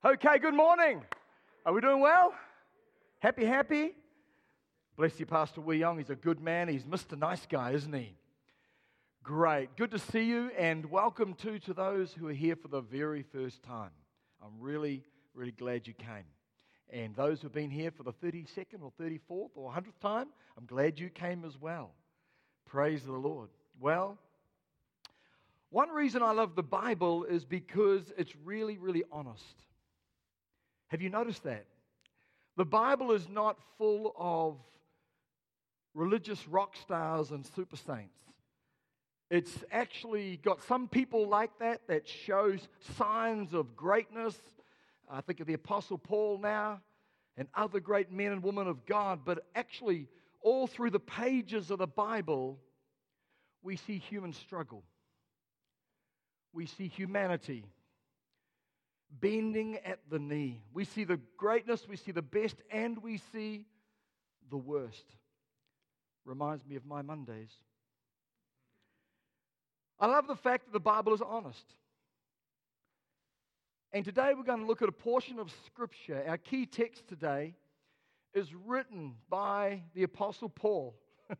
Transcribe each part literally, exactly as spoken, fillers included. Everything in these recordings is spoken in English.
Okay, good morning. Are we doing well? Happy, happy? Bless you, Pastor Wee Young. He's a good man. He's Mister Nice Guy, isn't he? Great. Good to see you, and welcome too to those who are here for the very first time. I'm really, really glad you came. And those who have been here for the thirty-second or thirty-fourth or one hundredth time, I'm glad you came as well. Praise the Lord. Well, one reason I love the Bible is because it's really, really honest. Have you noticed that? The Bible is not full of religious rock stars and super saints. It's actually got some people like that that shows signs of greatness. I think of the Apostle Paul now and other great men and women of God. But actually, all through the pages of the Bible, we see human struggle. We see humanity bending at the knee. We see the greatness, we see the best, and we see the worst. Reminds me of my Mondays. I love the fact that the Bible is honest. And today we're going to look at a portion of Scripture. Our key text today is written by the Apostle Paul.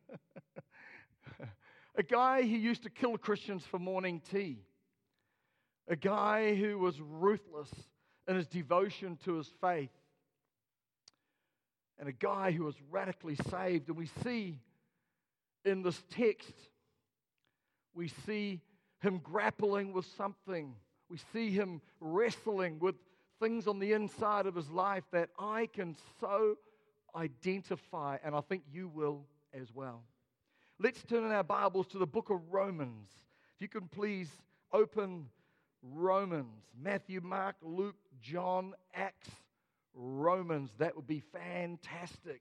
A guy who used to kill Christians for morning tea. A guy who was ruthless in his devotion to his faith. And a guy who was radically saved. And we see in this text, we see him grappling with something. We see him wrestling with things on the inside of his life that I can so identify, and I think you will as well. Let's turn in our Bibles to the book of Romans. If you can please open Romans, Matthew, Mark, Luke, John, Acts, Romans. That would be fantastic.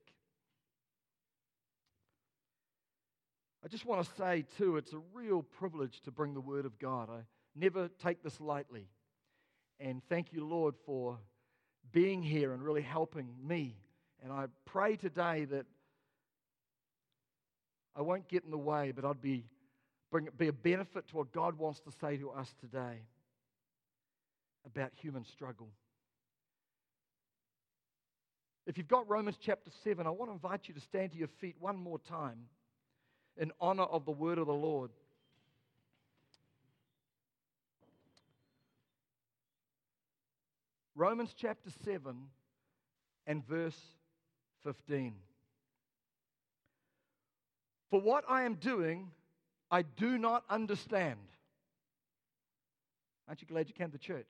I just want to say too, it's a real privilege to bring the Word of God. I never take this lightly. And thank you, Lord, for being here and really helping me. And I pray today that I won't get in the way, but I'd be, bring, be a benefit to what God wants to say to us today about human struggle. If you've got Romans chapter seven, I want to invite you to stand to your feet one more time in honor of the word of the Lord. Romans chapter seven and verse fifteen. For what I am doing, I do not understand. Aren't you glad you came to church?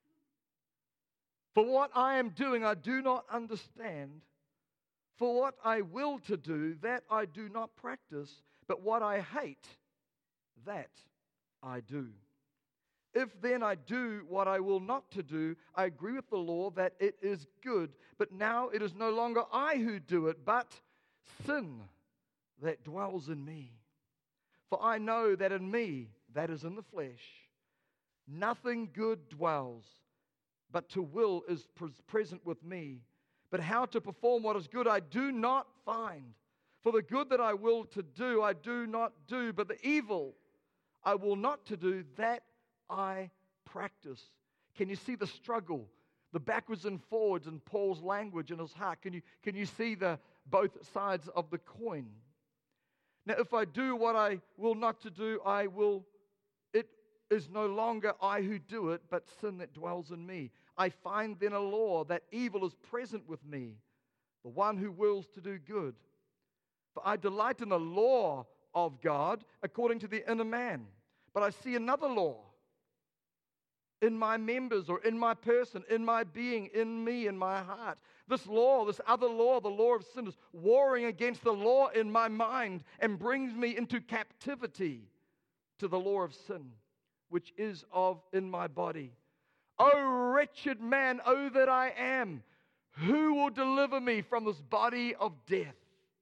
For what I am doing, I do not understand. For what I will to do, that I do not practice. But what I hate, that I do. If then I do what I will not to do, I agree with the law that it is good. But now it is no longer I who do it, but sin that dwells in me. For I know that in me, that is in the flesh, nothing good dwells, but to will is present with me. But how to perform what is good I do not find. For the good that I will to do, I do not do. But the evil I will not to do, that I practice. Can you see the struggle, the backwards and forwards in Paul's language in his heart? Can you, can you see the both sides of the coin? Now, if I do what I will not to do, I will, it is no longer I who do it, but sin that dwells in me. I find then a law that evil is present with me, the one who wills to do good. For I delight in the law of God according to the inner man. But I see another law in my members or in my person, in my being, in me, in my heart. This law, this other law, the law of sin, is warring against the law in my mind and brings me into captivity to the law of sin, which is of in my body. O wretched man, oh that I am, who will deliver me from this body of death?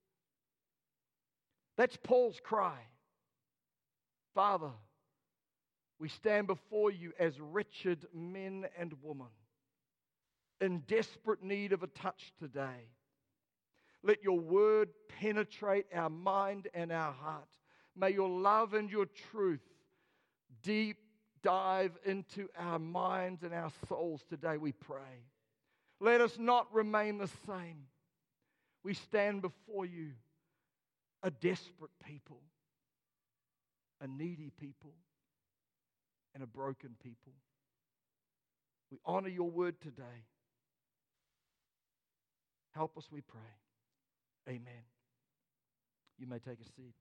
That's Paul's cry. Father, we stand before you as wretched men and women in desperate need of a touch today. Let your word penetrate our mind and our heart. May your love and your truth deep dive into our minds and our souls today, we pray. Let us not remain the same. We stand before you, a desperate people, a needy people, and a broken people. We honor your word today. Help us, we pray. Amen. You may take a seat.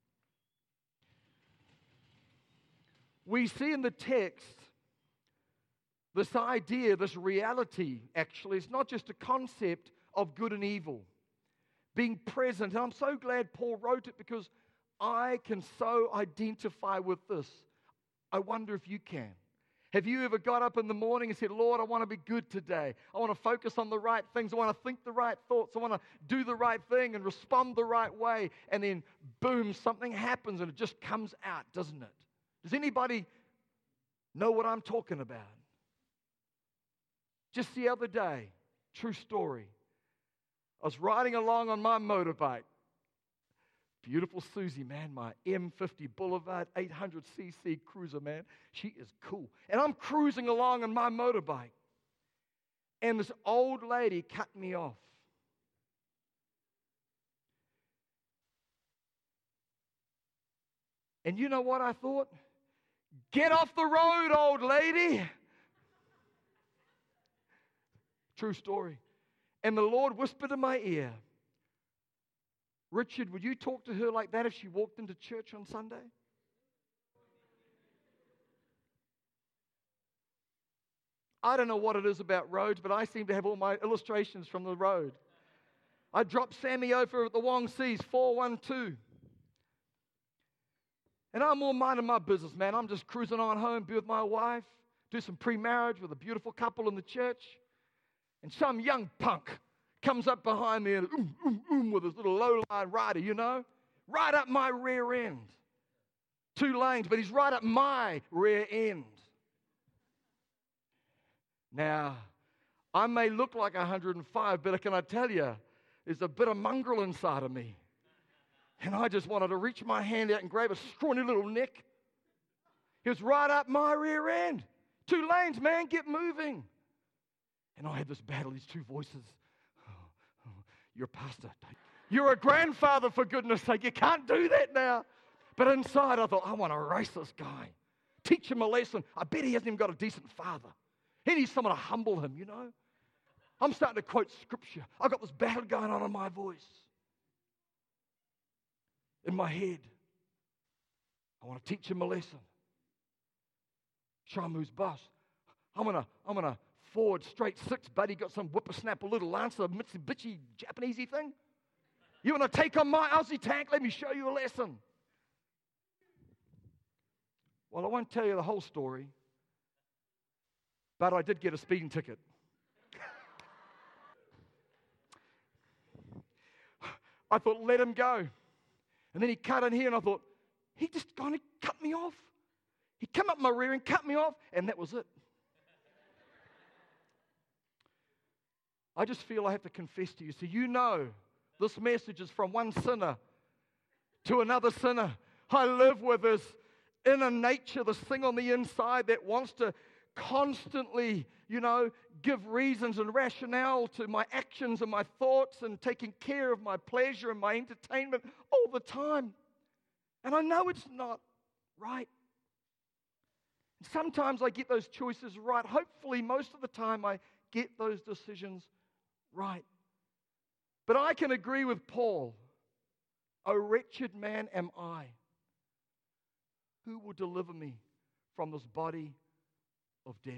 We see in the text this idea, this reality, actually. It's not just a concept of good and evil being present. And I'm so glad Paul wrote it because I can so identify with this. I wonder if you can. Have you ever got up in the morning and said, Lord, I want to be good today. I want to focus on the right things. I want to think the right thoughts. I want to do the right thing and respond the right way. And then, boom, something happens and it just comes out, doesn't it? Does anybody know what I'm talking about? Just the other day, true story. I was riding along on my motorbike. Beautiful Susie, man, my M fifty Boulevard eight hundred c c cruiser, man. She is cool. And I'm cruising along on my motorbike. And this old lady cut me off. And you know what I thought? Get off the road, old lady. True story. And the Lord whispered in my ear, Richard, would you talk to her like that if she walked into church on Sunday? I don't know what it is about roads, but I seem to have all my illustrations from the road. I dropped Sammy over at the Wong Seas, four one two. And I'm all minding my business, man. I'm just cruising on home, be with my wife, do some pre-marriage with a beautiful couple in the church. And some young punk comes up behind me and oom, oom, oom with his little low-line rider, you know, right up my rear end. Two lanes, but he's right up my rear end. Now, I may look like one hundred five, but can I tell you, there's a bit of mongrel inside of me. And I just wanted to reach my hand out and grab a scrawny little neck. He was right up my rear end. Two lanes, man, get moving. And I had this battle, these two voices. Oh, oh, you're a pastor. You're a grandfather, for goodness sake. You can't do that now. But inside, I thought, I want to race this guy. Teach him a lesson. I bet he hasn't even got a decent father. He needs someone to humble him, you know. I'm starting to quote scripture. I've got this battle going on in my voice. In my head. I want to teach him a lesson. Show him who's boss. I'm going to, I'm going to Ford straight six, buddy, got some whippersnapper little Lancer, Mitsubishi, Japanesey thing. You want to take on my Aussie tank? Let me show you a lesson. Well, I won't tell you the whole story, but I did get a speeding ticket. I thought, let him go. And then he cut in here, and I thought, he just kind of cut me off. He came up my rear and cut me off, and that was it. I just feel I have to confess to you. So you know this message is from one sinner to another sinner. I live with this inner nature, this thing on the inside that wants to constantly, you know, give reasons and rationale to my actions and my thoughts and taking care of my pleasure and my entertainment all the time. And I know it's not right. Sometimes I get those choices right. Hopefully, most of the time I get those decisions right. But I can agree with Paul. O wretched man am I. Who will deliver me from this body of death?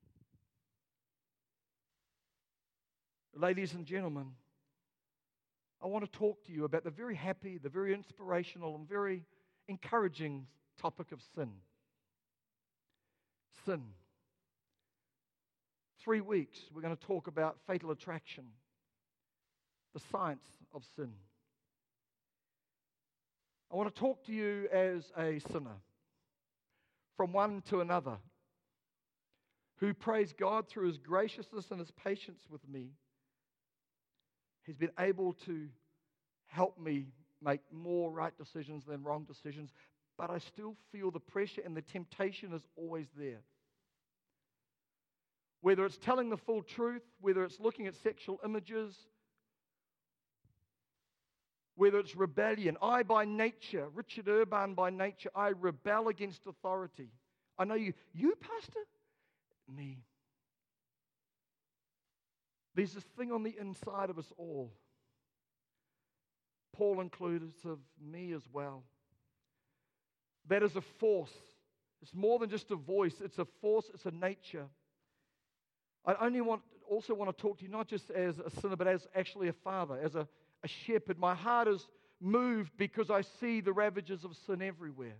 Ladies and gentlemen, I want to talk to you about the very happy, the very inspirational, and very encouraging topic of sin. Sin. Three weeks, we're going to talk about fatal attraction, the science of sin. I want to talk to you as a sinner, from one to another, who, praise God, through His graciousness and His patience with me, He's been able to help me make more right decisions than wrong decisions, but I still feel the pressure and the temptation is always there. whether it's telling the full truth, whether it's looking at sexual images, whether it's rebellion. I, by nature, Richard Urban by nature, I rebel against authority. I know you. You, Pastor? Me. There's this thing on the inside of us all. Paul included, of me as well. That is a force. It's more than just a voice. It's a force. It's a nature. I only want, also want to talk to you not just as a sinner, but as actually a father, as a, a shepherd. My heart is moved because I see the ravages of sin everywhere.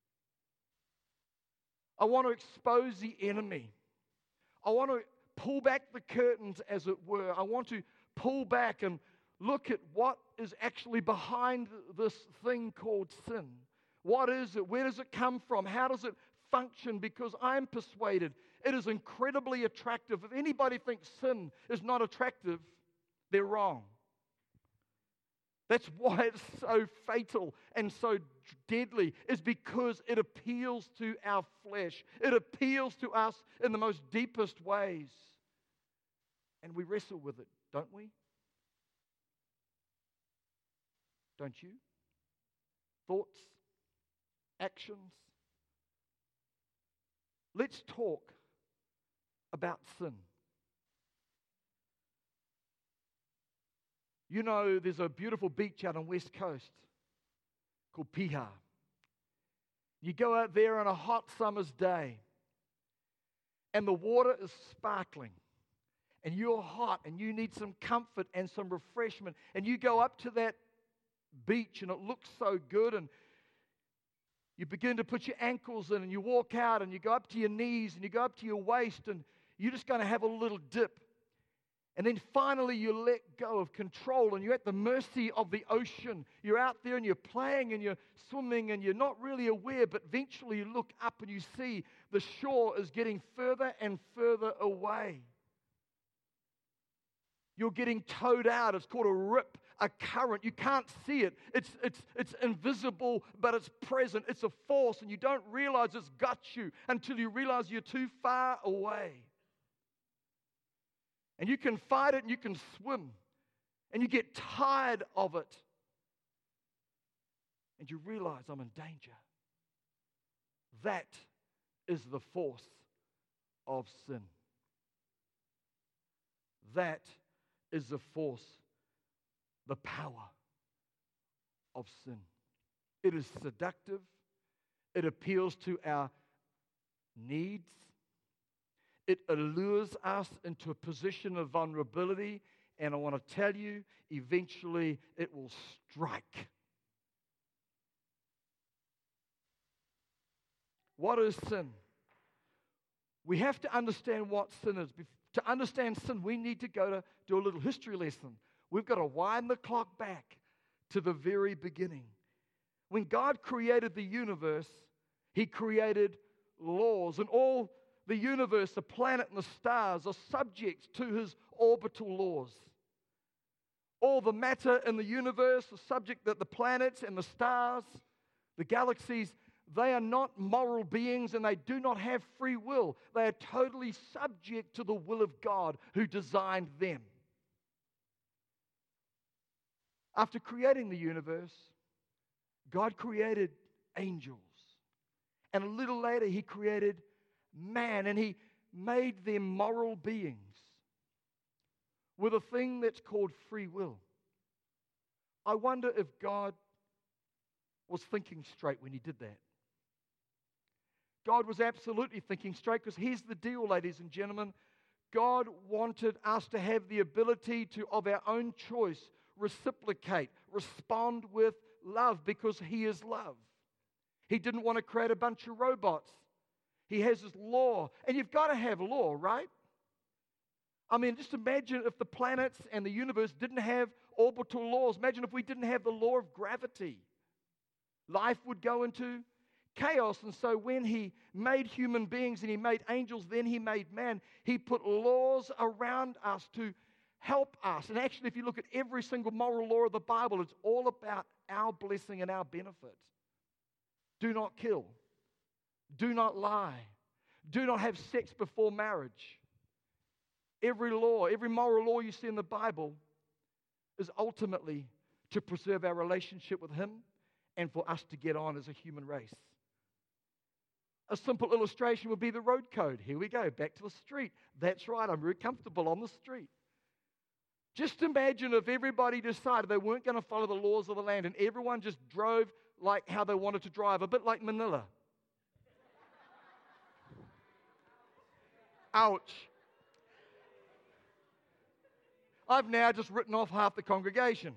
I want to expose the enemy. I want to pull back the curtains, as it were. I want to pull back and look at what is actually behind this thing called sin. What is it? Where does it come from? How does it function? Because I'm persuaded it is incredibly attractive. If anybody thinks sin is not attractive, they're wrong. That's why it's so fatal and so deadly, is because it appeals to our flesh. It appeals to us in the most deepest ways. And we wrestle with it, don't we? Don't you? Thoughts? Actions? Let's talk about sin. You know, there's a beautiful beach out on West Coast called Piha. You go out there on a hot summer's day, and the water is sparkling, and you're hot, and you need some comfort and some refreshment, and you go up to that beach, and it looks so good, and you begin to put your ankles in, and you walk out, and you go up to your knees, and you go up to your waist, and you're just going to have a little dip. And then finally you let go of control and you're at the mercy of the ocean. You're out there and you're playing and you're swimming and you're not really aware, but eventually you look up and you see the shore is getting further and further away. You're getting towed out. It's called a rip, a current. You can't see it. It's, it's, it's invisible, but it's present. It's a force, and you don't realize it's got you until you realize you're too far away. And you can fight it and you can swim. And you get tired of it. And you realize I'm in danger. That is the force of sin. That is the force, the power of sin. It is seductive. It appeals to our needs. It allures us into a position of vulnerability, and I want to tell you, eventually it will strike. What is sin? We have to understand what sin is. To understand sin, we need to go to do a little history lesson. We've got to wind the clock back to the very beginning. When God created the universe, He created laws, and all the universe, the planet and the stars are subject to His orbital laws. All the matter in the universe is subject that the planets and the stars, the galaxies, they are not moral beings and they do not have free will. They are totally subject to the will of God who designed them. After creating the universe, God created angels. And a little later, He created man, and He made them moral beings with a thing that's called free will. I wonder if God was thinking straight when He did that. God was absolutely thinking straight, because here's the deal, ladies and gentlemen. God wanted us to have the ability to, of our own choice, reciprocate, respond with love, because He is love. He didn't want to create a bunch of robots. He has His law. And you've got to have law, right? I mean, just imagine if the planets and the universe didn't have orbital laws. Imagine if we didn't have the law of gravity. Life would go into chaos. And so when He made human beings and He made angels, then He made man, He put laws around us to help us. And actually, if you look at every single moral law of the Bible, it's all about our blessing and our benefit. Do not kill. Do not lie. Do not have sex before marriage. Every law, every moral law you see in the Bible is ultimately to preserve our relationship with Him and for us to get on as a human race. A simple illustration would be the road code. Here we go, back to the street. That's right, I'm very comfortable on the street. Just imagine if everybody decided they weren't going to follow the laws of the land and everyone just drove like how they wanted to drive, a bit like Manila. Ouch. I've now just written off half the congregation.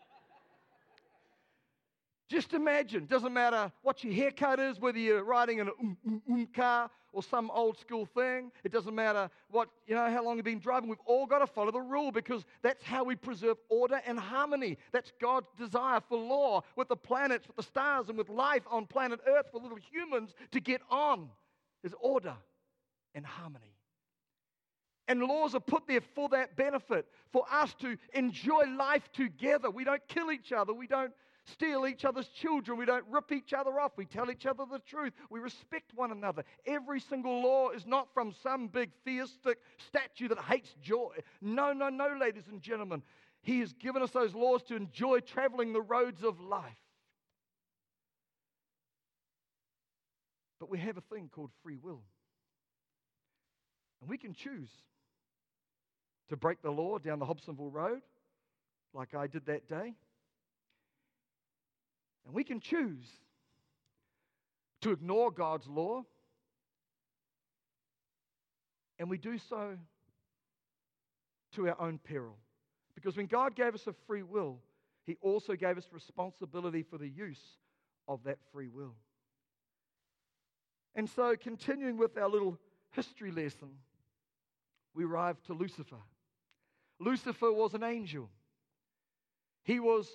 Just imagine, doesn't matter what your haircut is, whether you're riding in an um, um, um car or some old school thing. It doesn't matter what, you know, how long you've been driving. We've all got to follow the rule because that's how we preserve order and harmony. That's God's desire for law with the planets, with the stars, and with life on planet Earth for little humans to get on. There's order and harmony. And laws are put there for that benefit, for us to enjoy life together. We don't kill each other. We don't steal each other's children. We don't rip each other off. We tell each other the truth. We respect one another. Every single law is not from some big theistic statue that hates joy. No, no, no, ladies and gentlemen. He has given us those laws to enjoy traveling the roads of life. But we have a thing called free will. And we can choose to break the law down the Hobsonville Road, like I did that day. And we can choose to ignore God's law, and we do so to our own peril. Because when God gave us a free will, He also gave us responsibility for the use of that free will. And so, continuing with our little history lesson, we arrive to Lucifer. Lucifer was an angel. He was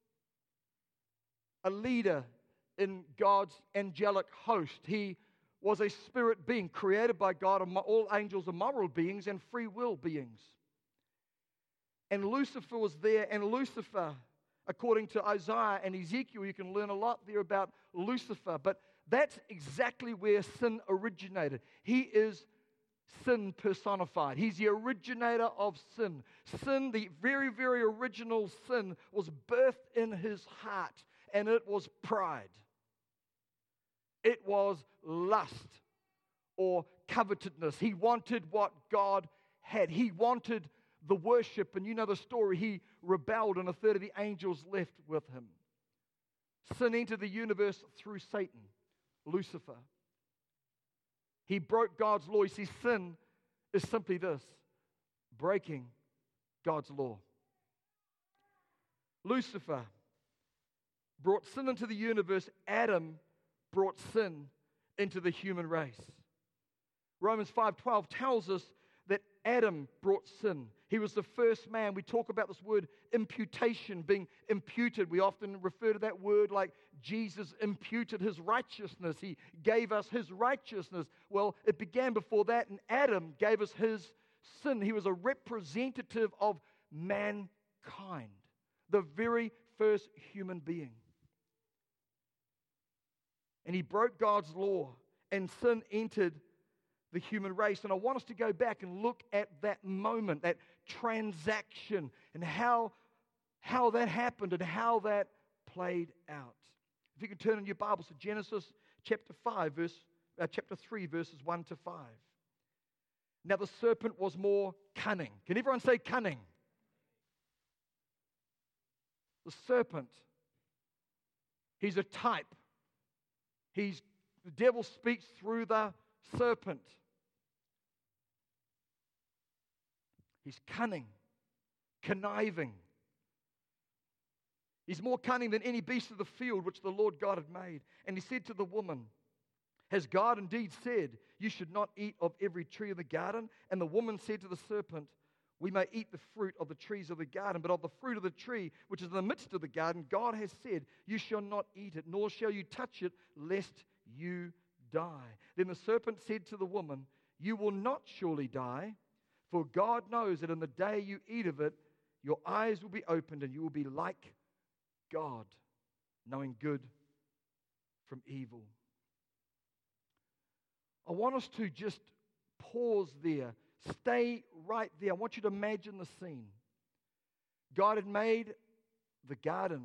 a leader in God's angelic host. He was a spirit being created by God. All angels are moral beings and free will beings. And Lucifer was there, and Lucifer, according to Isaiah and Ezekiel, you can learn a lot there about Lucifer, but that's exactly where sin originated. He is sin personified. He's the originator of sin. Sin, the very, very original sin, was birthed in his heart, and it was pride. It was lust or covetousness. He wanted what God had. He wanted the worship, and you know the story. He rebelled, and a third of the angels left with him. Sin entered the universe through Satan, Lucifer. He broke God's law. You see, sin is simply this: breaking God's law. Lucifer brought sin into the universe. Adam brought sin into the human race. Romans five twelve tells us that Adam brought sin. He was the first man. We talk about this word imputation, being imputed. We often refer to that word like Jesus imputed his righteousness. He gave us his righteousness. Well, it began before that, and Adam gave us his sin. He was a representative of mankind, the very first human being. And he broke God's law, and sin entered the human race. And I want us to go back and look at that moment, that transaction, and how, how that happened and how that played out. If you can turn in your Bibles to Genesis chapter five, verse uh, chapter three, verses one to five. Now the serpent was more cunning. Can everyone say cunning? The serpent, he's a type. He's the devil speaks through the serpent. He's cunning, conniving. He's more cunning than any beast of the field which the Lord God had made. And he said to the woman, has God indeed said, you should not eat of every tree of the garden? And the woman said to the serpent, we may eat the fruit of the trees of the garden, but of the fruit of the tree which is in the midst of the garden, God has said, you shall not eat it, nor shall you touch it, lest you die. Then the serpent said to the woman, you will not surely die, for God knows that in the day you eat of it, your eyes will be opened and you will be like God, knowing good from evil. I want us to just pause there. Stay right there. I want you to imagine the scene. God had made the garden.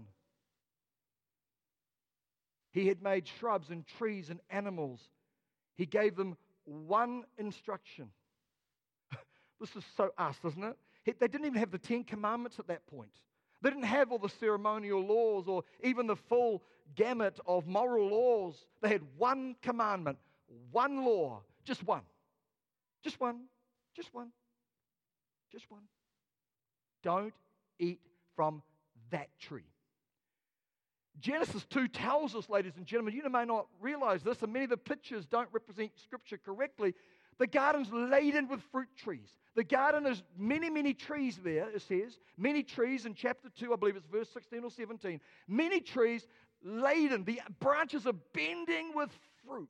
He had made shrubs and trees and animals. He gave them one instruction. This is so us, isn't it? They didn't even have the Ten Commandments at that point. They didn't have all the ceremonial laws or even the full gamut of moral laws. They had one commandment, one law, just one. Just one, just one, just one. Don't eat from that tree. Genesis two tells us, ladies and gentlemen, you may not realize this, and many of the pictures don't represent Scripture correctly. The garden's laden with fruit trees. The garden is many, many trees there, it says. Many trees in chapter two, I believe it's verse sixteen or seventeen. Many trees laden. The branches are bending with fruit.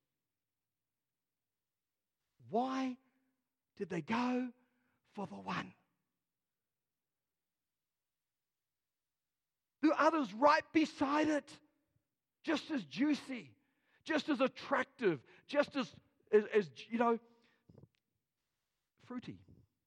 Why did they go for the one? There are others right beside it, just as juicy, just as attractive, just as, as, as you know, fruity.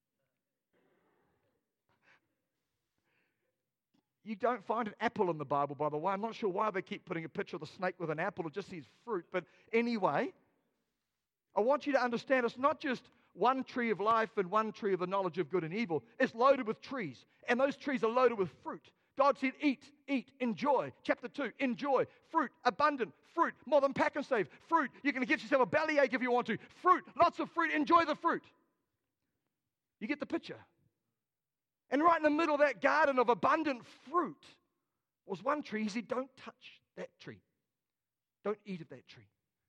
You don't find an apple in the Bible, by the way. I'm not sure why they keep putting a picture of the snake with an apple. It just says fruit. But anyway, I want you to understand it's not just one tree of life and one tree of the knowledge of good and evil. It's loaded with trees, and those trees are loaded with fruit. God said, eat, eat, enjoy. Chapter two, enjoy. Fruit, abundant fruit, more than pack and save. Fruit, you're going to get yourself a bellyache if you want to. Fruit, lots of fruit, enjoy the fruit. You get the picture. And right in the middle of that garden of abundant fruit was one tree. He said, don't touch that tree. Don't eat of that tree.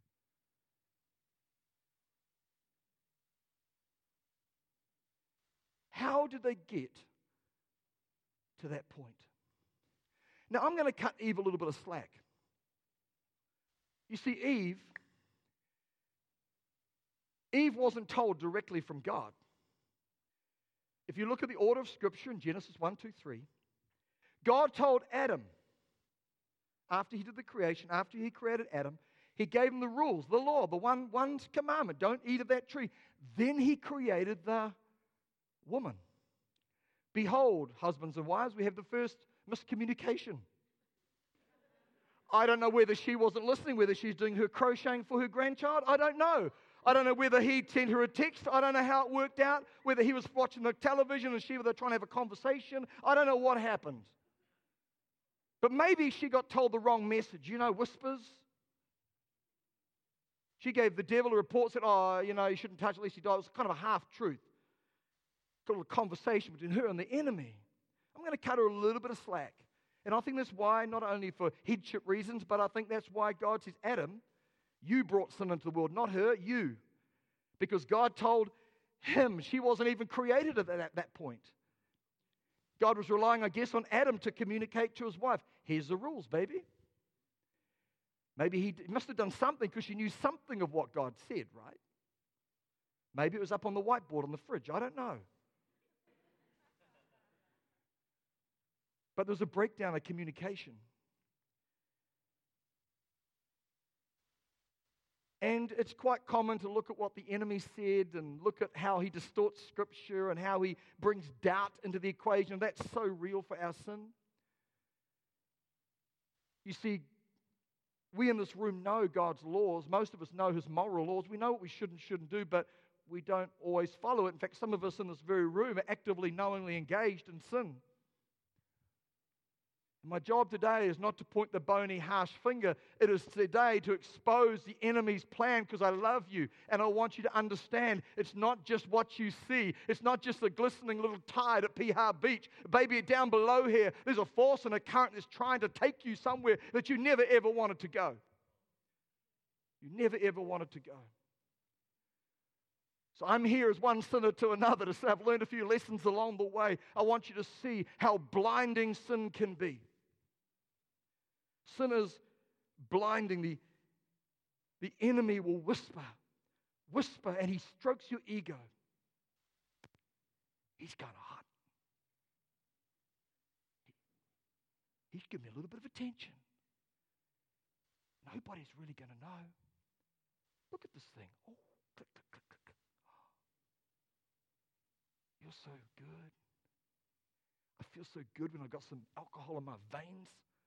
How did they get to that point? Now, I'm going to cut Eve a little bit of slack. You see, Eve, Eve wasn't told directly from God. If you look at the order of Scripture in Genesis one, two, three, God told Adam, after he did the creation, after he created Adam, he gave him the rules, the law, the one, one commandment, don't eat of that tree. Then he created the woman. Behold, husbands and wives, we have the first miscommunication. I don't know whether she wasn't listening, whether she's doing her crocheting for her grandchild. I don't know. I don't know whether he sent her a text. I don't know how it worked out, whether he was watching the television and she was trying to have a conversation. I don't know what happened. But maybe she got told the wrong message. You know, whispers. She gave the devil a report, said, oh, you know, you shouldn't touch it unless you die. It was kind of a half-truth. Got a little conversation between her and the enemy. I'm going to cut her a little bit of slack. And I think that's why, not only for headship reasons, but I think that's why God says, Adam, you brought sin into the world, not her, you. Because God told him, she wasn't even created at that, at that point. God was relying, I guess, on Adam to communicate to his wife. Here's the rules, baby. Maybe he must have done something because she knew something of what God said, right? Maybe it was up on the whiteboard on the fridge. I don't know. But there's a breakdown of communication. And it's quite common to look at what the enemy said and look at how he distorts Scripture and how he brings doubt into the equation. And that's so real for our sin. You see, we in this room know God's laws. Most of us know his moral laws. We know what we should and shouldn't do, but we don't always follow it. In fact, some of us in this very room are actively, knowingly engaged in sin. My job today is not to point the bony, harsh finger. It is today to expose the enemy's plan because I love you and I want you to understand it's not just what you see. It's not just a glistening little tide at Piha Beach. Baby, down below here, there's a force and a current that's trying to take you somewhere that you never ever wanted to go. You never ever wanted to go. So I'm here as one sinner to another to say I've learned a few lessons along the way. I want you to see how blinding sin can be. Sin is blinding. The, the enemy will whisper, whisper, and he strokes your ego. He's kind of hot. He's giving me a little bit of attention. Nobody's really going to know. Look at this thing. Oh, click, click, click, click. Feels so good. I feel so good when I've got some alcohol in my veins.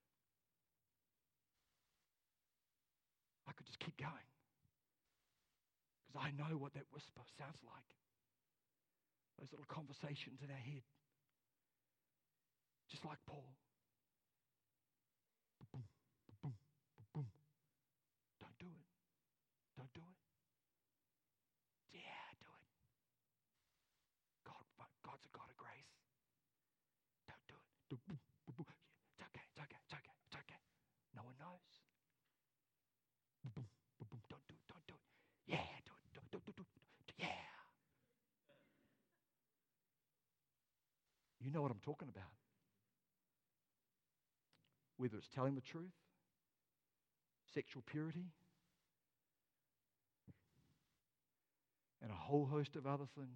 I could just keep going. Because I know what that whisper sounds like. Those little conversations in our head. Just like Paul. Boom, boom, boom. Don't do it. Don't do it. Yeah, do it. God, God's a God of grace. Don't do it. Do, boom, boom, boom. It's okay, it's okay, it's okay, it's okay. No one knows. Boom, boom, boom. Don't do it, don't do it. Yeah, do it, do it, do it, do it, do it. Yeah. You know what I'm talking about. Whether it's telling the truth, sexual purity, and a whole host of other things.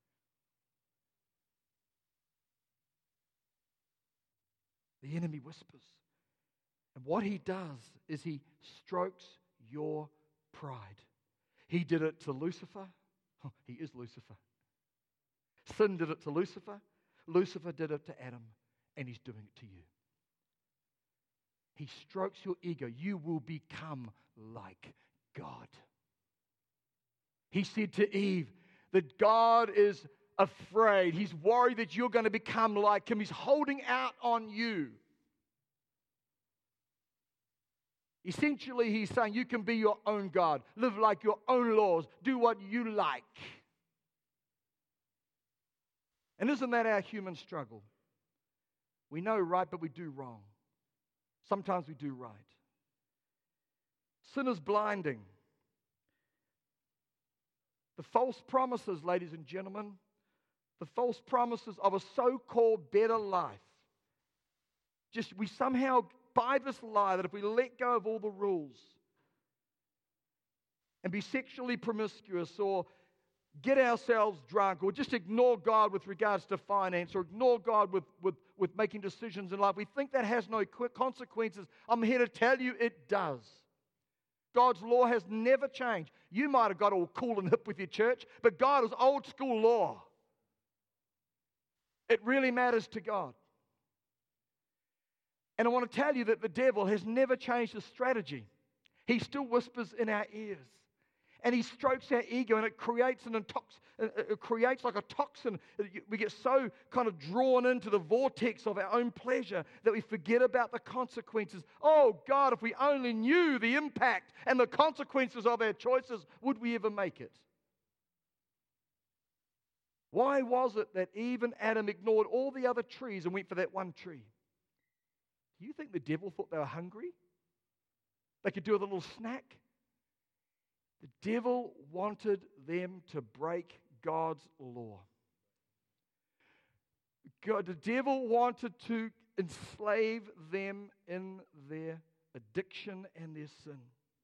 The enemy whispers. And what he does is he strokes your pride. He did it to Lucifer. Oh, he is Lucifer. Sin did it to Lucifer. Lucifer did it to Adam. And he's doing it to you. He strokes your ego. You will become like God. He said to Eve that God is afraid. He's worried that you're going to become like him. He's holding out on you. Essentially, he's saying you can be your own God. Live like your own laws. Do what you like. And isn't that our human struggle? We know right, but we do wrong. Sometimes we do right. Sin is blinding. The false promises, ladies and gentlemen, the false promises of a so-called better life. Just we somehow buy this lie that if we let go of all the rules and be sexually promiscuous or get ourselves drunk or just ignore God with regards to finance or ignore God with, with, with making decisions in life, we think that has no consequences. I'm here to tell you it does. God's law has never changed. You might have got all cool and hip with your church, but God is old school law. It really matters to God. And I want to tell you that the devil has never changed his strategy. He still whispers in our ears. And he strokes our ego, and it creates an intox- it creates like a toxin. We get so kind of drawn into the vortex of our own pleasure that we forget about the consequences. Oh God, if we only knew the impact and the consequences of our choices, would we ever make it? Why was it that Eve and Adam ignored all the other trees and went for that one tree? Do you think the devil thought they were hungry? They could do with a little snack? The devil wanted them to break God's law. God, the devil wanted to enslave them in their addiction and their sin.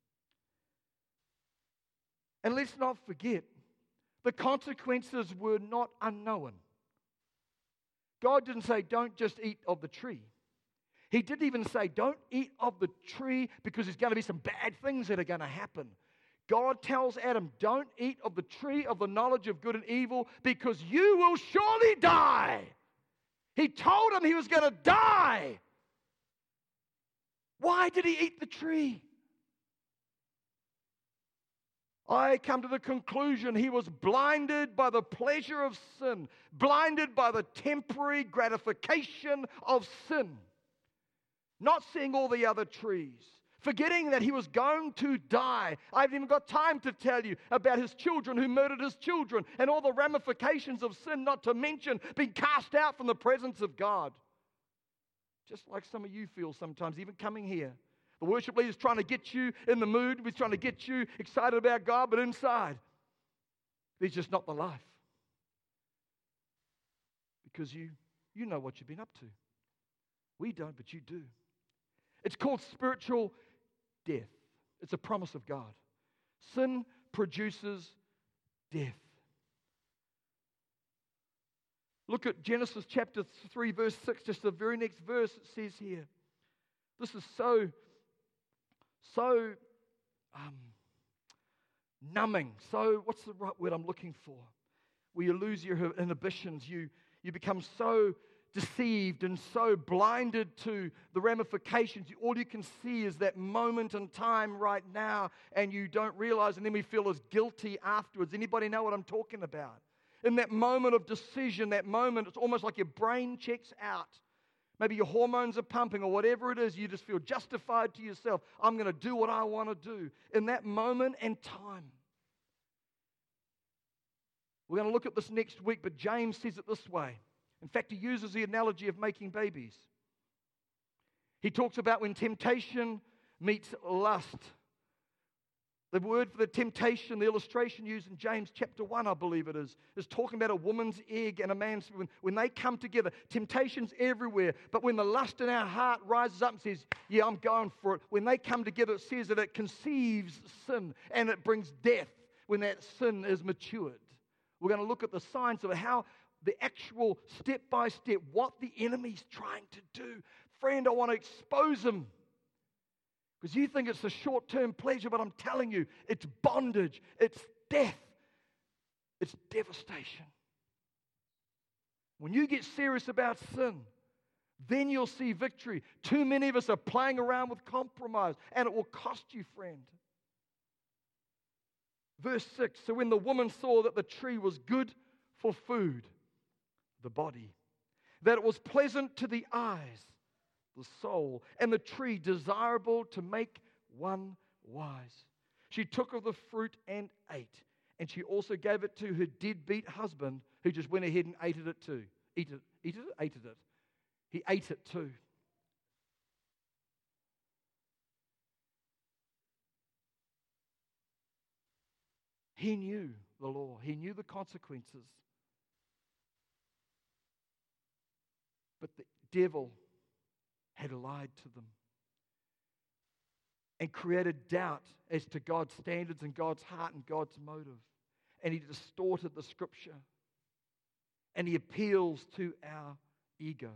And let's not forget, the consequences were not unknown. God didn't say, don't just eat of the tree. He didn't even say, don't eat of the tree because there's going to be some bad things that are going to happen. God tells Adam, don't eat of the tree of the knowledge of good and evil because you will surely die. He told him he was going to die. Why did he eat the tree? I come to the conclusion he was blinded by the pleasure of sin, blinded by the temporary gratification of sin, not seeing all the other trees. Forgetting that he was going to die. I haven't even got time to tell you about his children who murdered his children and all the ramifications of sin, not to mention being cast out from the presence of God. Just like some of you feel sometimes, even coming here. The worship leader is trying to get you in the mood. He's trying to get you excited about God, but inside, there's just not the life. Because you, you know what you've been up to. We don't, but you do. It's called spiritual death. It's a promise of God. Sin produces death. Look at Genesis chapter three, verse six, just the very next verse it says here. This is so, so um, numbing. So, what's the right word I'm looking for? where you lose your inhibitions. You, you become so deceived and so blinded to the ramifications. All you can see is that moment in time right now, and you don't realize, and then we feel as guilty afterwards. Anybody know what I'm talking about? In that moment of decision, that moment, it's almost like your brain checks out. Maybe your hormones are pumping or whatever it is, you just feel justified to yourself. I'm going to do what I want to do. In that moment and time. We're going to look at this next week, but James says it this way. In fact, he uses the analogy of making babies. He talks about when temptation meets lust. The word for the temptation, the illustration used in James chapter one, I believe it is, is talking about a woman's egg and a man's, when, when they come together, temptation's everywhere. But when the lust in our heart rises up and says, yeah, I'm going for it. When they come together, it says that it conceives sin and it brings death when that sin is matured. We're going to look at the science of how the actual step-by-step, what the enemy's trying to do. Friend, I want to expose him. Because you think it's a short-term pleasure, but I'm telling you, it's bondage, it's death, it's devastation. When you get serious about sin, then you'll see victory. Too many of us are playing around with compromise, and it will cost you, friend. Verse six, so when the woman saw that the tree was good for food, the body, that it was pleasant to the eyes, the soul, and the tree desirable to make one wise, she took of the fruit and ate, and she also gave it to her deadbeat husband, who just went ahead and ate it too. Eat it, eat it, ate it. He ate it too. He knew the law. He knew the consequences. But the devil had lied to them and created doubt as to God's standards and God's heart and God's motive. And he distorted the scripture. And he appeals to our ego.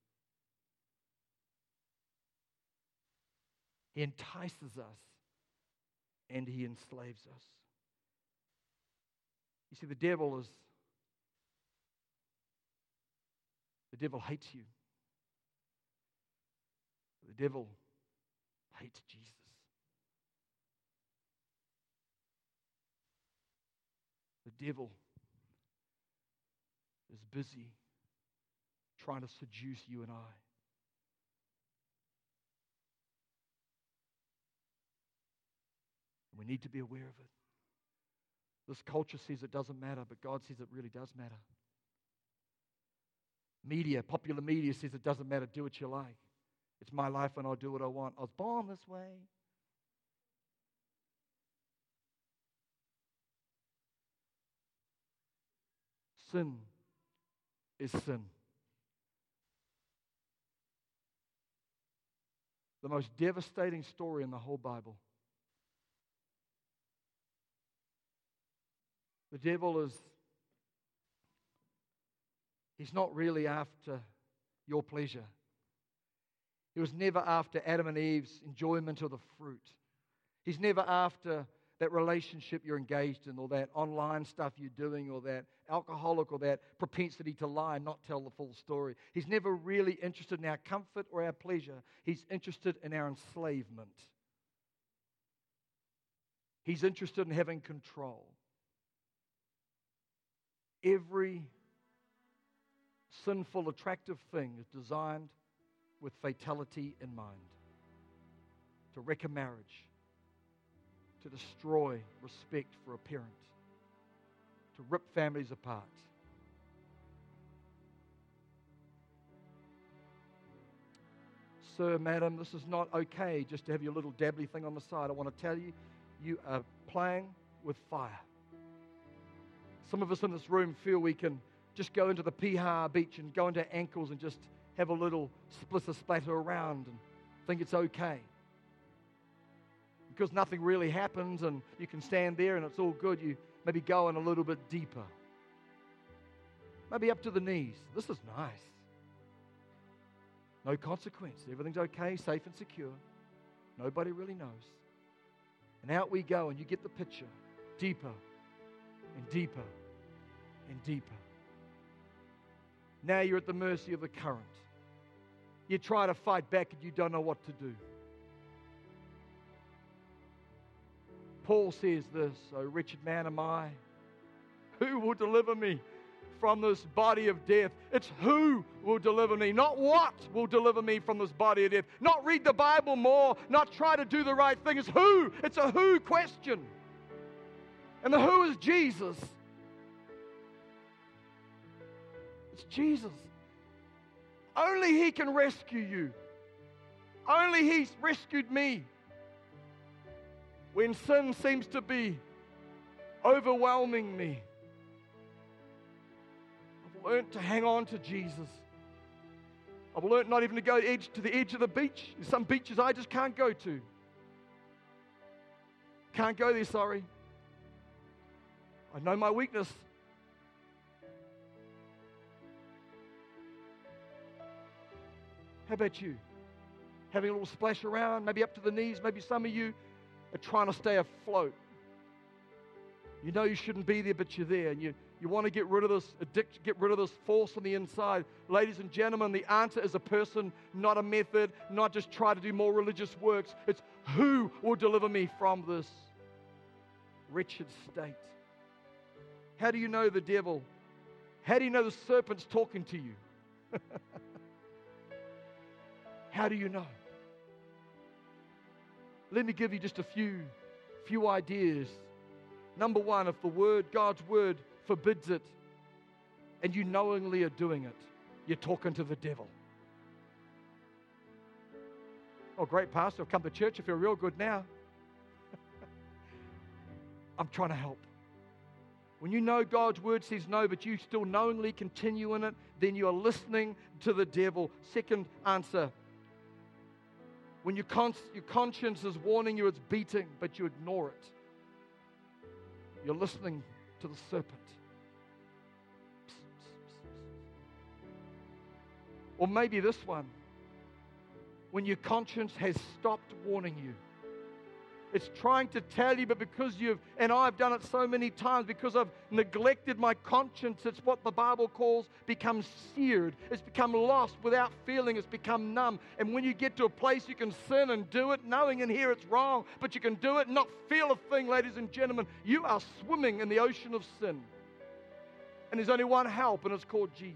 He entices us and he enslaves us. You see, the devil is, the devil hates you. The devil hates Jesus. The devil is busy trying to seduce you and I. We need to be aware of it. This culture says it doesn't matter, but God says it really does matter. Media, popular media says it doesn't matter, do what you like. It's my life and I'll do what I want. I was born this way. Sin is sin. The most devastating story in the whole Bible. The devil is, he's not really after your pleasure. He was never after Adam and Eve's enjoyment of the fruit. He's never after that relationship you're engaged in, or that online stuff you're doing, or that alcoholic, or that propensity to lie and not tell the full story. He's never really interested in our comfort or our pleasure. He's interested in our enslavement. He's interested in having control. Every sinful, attractive thing is designed with fatality in mind. To wreck a marriage. To destroy respect for a parent. To rip families apart. Sir, madam, this is not okay just to have your little dabbly thing on the side. I want to tell you, you are playing with fire. Some of us in this room feel we can just go into the Piha beach and go into ankles and just have a little splitter splatter around and think it's okay. Because nothing really happens and you can stand there and it's all good, you maybe go in a little bit deeper. Maybe up to the knees. This is nice. No consequence. Everything's okay, safe and secure. Nobody really knows. And out we go and you get the picture. Deeper and deeper and deeper. Now you're at the mercy of the current. You try to fight back and you don't know what to do. Paul says this, "O wretched man am I, who will deliver me from this body of death?" It's who will deliver me, not what will deliver me from this body of death. Not read the Bible more, not try to do the right thing. It's who. It's a who question. And the who is Jesus. It's Jesus. Only He can rescue you. Only He's rescued me. When sin seems to be overwhelming me, I've learned to hang on to Jesus. I've learned not even to go edge to the edge of the beach. There's some beaches I just can't go to. Can't go there, sorry. I know my weakness. How about you? Having a little splash around, maybe up to the knees, maybe some of you are trying to stay afloat. You know you shouldn't be there, but you're there, and you, you want to get rid of this addiction, get rid of this force on the inside. Ladies and gentlemen, the answer is a person, not a method, not just try to do more religious works. It's who will deliver me from this wretched state. How do you know the devil? How do you know the serpent's talking to you? How do you know? Let me give you just a few, few ideas. Number one, if the word, God's word forbids it, and you knowingly are doing it, you're talking to the devil. Oh, great, Pastor, I've come to church, I feel real good now. I'm trying to help. When you know God's word says no, but you still knowingly continue in it, then you are listening to the devil. Second answer. When your, cons- your conscience is warning you it's beating, but you ignore it, you're listening to the serpent. Or maybe this one. When your conscience has stopped warning you. It's trying to tell you, but because you've, and I've done it so many times, because I've neglected my conscience, it's what the Bible calls become seared. It's become lost without feeling. It's become numb. And when you get to a place you can sin and do it, knowing in here it's wrong, but you can do it and not feel a thing, ladies and gentlemen, you are swimming in the ocean of sin. And there's only one help, and it's called Jesus.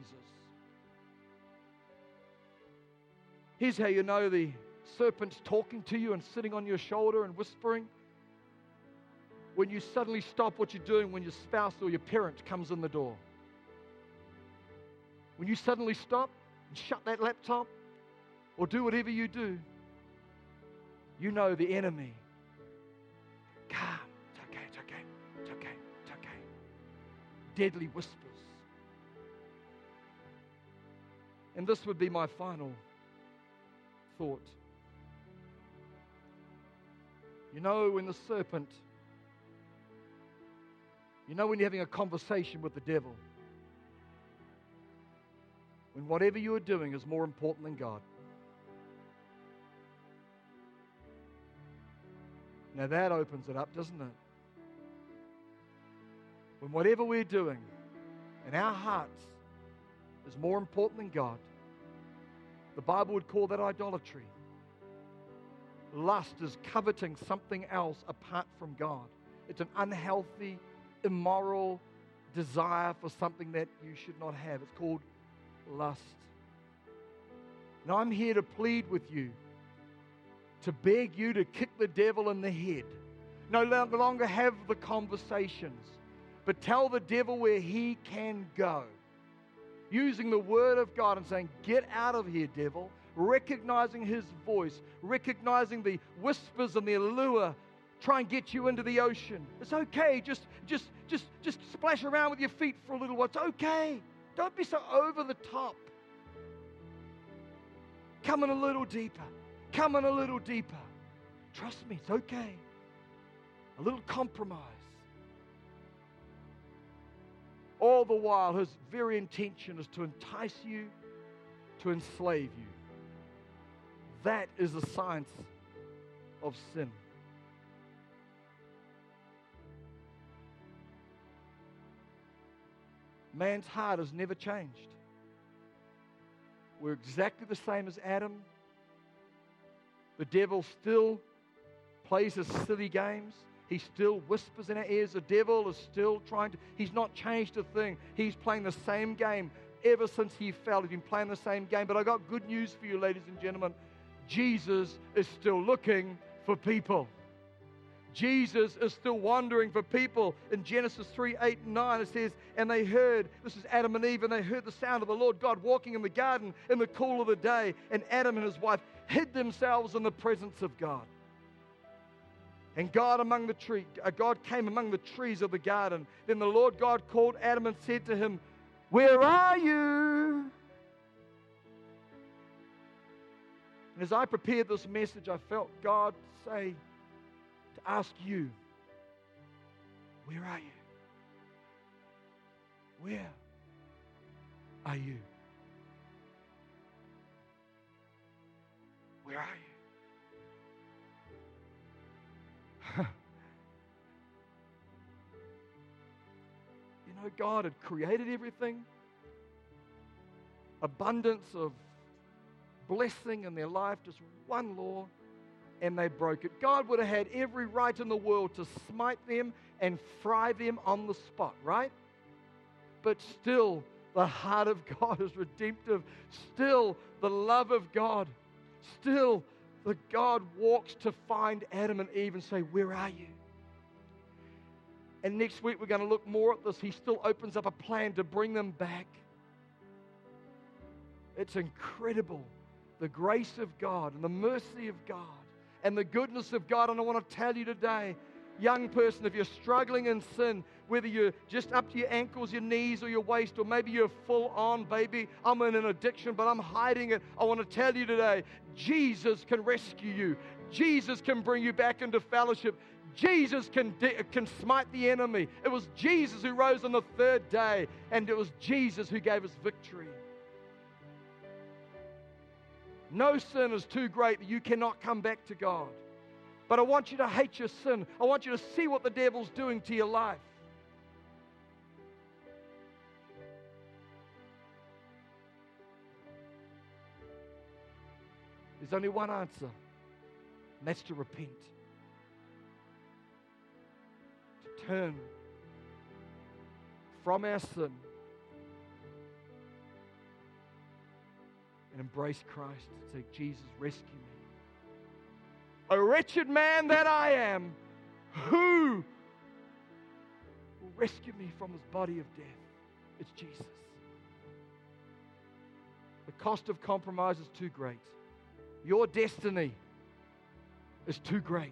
Here's how you know the serpent's talking to you and sitting on your shoulder and whispering. When you suddenly stop what you're doing when your spouse or your parent comes in the door. When you suddenly stop and shut that laptop or do whatever you do, you know the enemy. Calm, it's okay, it's okay, it's okay, it's okay. Deadly whispers. And this would be my final thought. You know when the serpent, you know when you're having a conversation with the devil, when whatever you are doing is more important than God. Now that opens it up, doesn't it? When whatever we're doing in our hearts is more important than God, the Bible would call that idolatry. Lust is coveting something else apart from God. It's an unhealthy, immoral desire for something that you should not have. It's called lust. Now I'm here to plead with you, to beg you to kick the devil in the head. No longer have the conversations, but tell the devil where he can go. Using the word of God and saying, get out of here, devil. Recognizing his voice, recognizing the whispers and the allure, try and get you into the ocean. It's okay. Just, just, just, just splash around with your feet for a little while. It's okay. Don't be so over the top. Come in a little deeper. Come in a little deeper. Trust me, it's okay. A little compromise. All the while, his very intention is to entice you, to enslave you. That is the science of sin. Man's heart has never changed. We're exactly the same as Adam. The devil still plays his silly games. He still whispers in our ears. The devil is still trying to, he's not changed a thing. He's playing the same game ever since he fell. He's been playing the same game. But I got good news for you, ladies and gentlemen. Jesus is still looking for people. Jesus is still wandering for people. In Genesis three, eight, and nine, it says, and they heard, this is Adam and Eve, and they heard the sound of the Lord God walking in the garden in the cool of the day. And Adam and his wife hid themselves in the presence of God. And God among the tree, uh, God came among the trees of the garden. Then the Lord God called Adam and said to him, where are you? And as I prepared this message, I felt God say to ask you, where are you? Where are you? Where are you? You know, God had created everything, abundance of blessing in their life, just one law, and they broke it. God would have had every right in the world to smite them and fry them on the spot, right? But still, the heart of God is redemptive. Still, the love of God. Still, the God walks to find Adam and Eve and say, where are you? And next week we're going to look more at this. He still opens up a plan to bring them back. It's incredible, the grace of God and the mercy of God and the goodness of God. And I want to tell you today, young person, if you're struggling in sin, whether you're just up to your ankles, your knees, or your waist, or maybe you're full on, baby, I'm in an addiction, but I'm hiding it. I want to tell you today, Jesus can rescue you. Jesus can bring you back into fellowship. Jesus can, de- can smite the enemy. It was Jesus who rose on the third day, and it was Jesus who gave us victory. No sin is too great that you cannot come back to God. But I want you to hate your sin. I want you to see what the devil's doing to your life. There's only one answer, and that's to repent. To turn from our sin and embrace Christ. Say, Jesus, rescue me. A wretched man that I am, who will rescue me from this body of death? It's Jesus. The cost of compromise is too great. Your destiny is too great.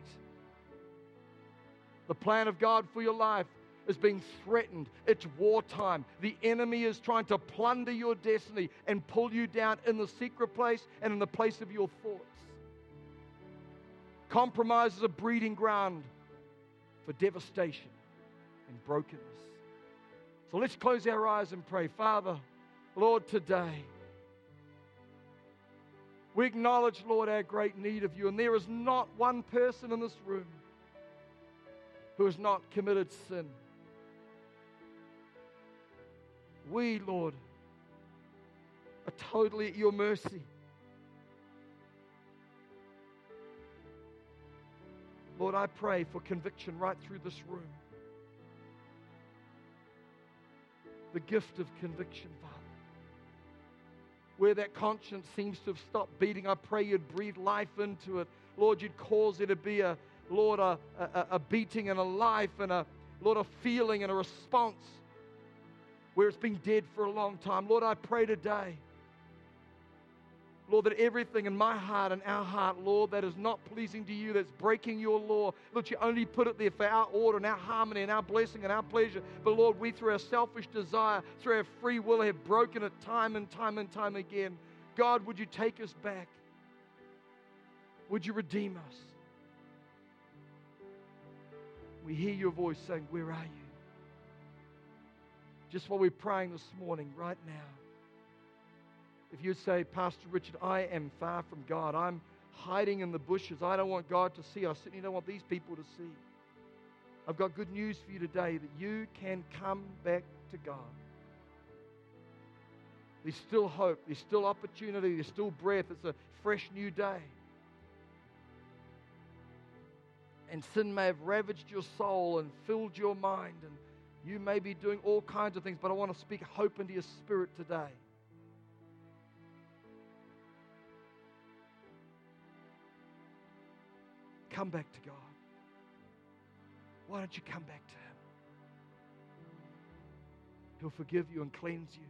The plan of God for your life is being threatened. It's wartime. The enemy is trying to plunder your destiny and pull you down in the secret place and in the place of your thoughts. Compromise is a breeding ground for devastation and brokenness. So let's close our eyes and pray. Father, Lord, today, we acknowledge, Lord, our great need of you. And there is not one person in this room who has not committed sin. We, Lord, are totally at your mercy. Lord, I pray for conviction right through this room. The gift of conviction, Father. Where that conscience seems to have stopped beating, I pray you'd breathe life into it. Lord, you'd cause there to be a, Lord, a, a, a beating and a life and a, Lord, a feeling and a response where it's been dead for a long time. Lord, I pray today, Lord, that everything in my heart and our heart, Lord, that is not pleasing to you, that's breaking your law, Lord, you only put it there for our order and our harmony and our blessing and our pleasure. But Lord, we through our selfish desire, through our free will, have broken it time and time and time again. God, would you take us back? Would you redeem us? We hear your voice saying, where are you? Just while we're praying this morning, right now, if you say, Pastor Richard, I am far from God. I'm hiding in the bushes. I don't want God to see. I certainly don't want these people to see. I've got good news for you today that you can come back to God. There's still hope. There's still opportunity. There's still breath. It's a fresh new day. And sin may have ravaged your soul and filled your mind, and you may be doing all kinds of things, but I want to speak hope into your spirit today. Come back to God. Why don't you come back to Him? He'll forgive you and cleanse you.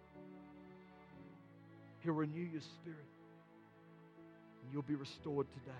He'll renew your spirit, and you'll be restored today.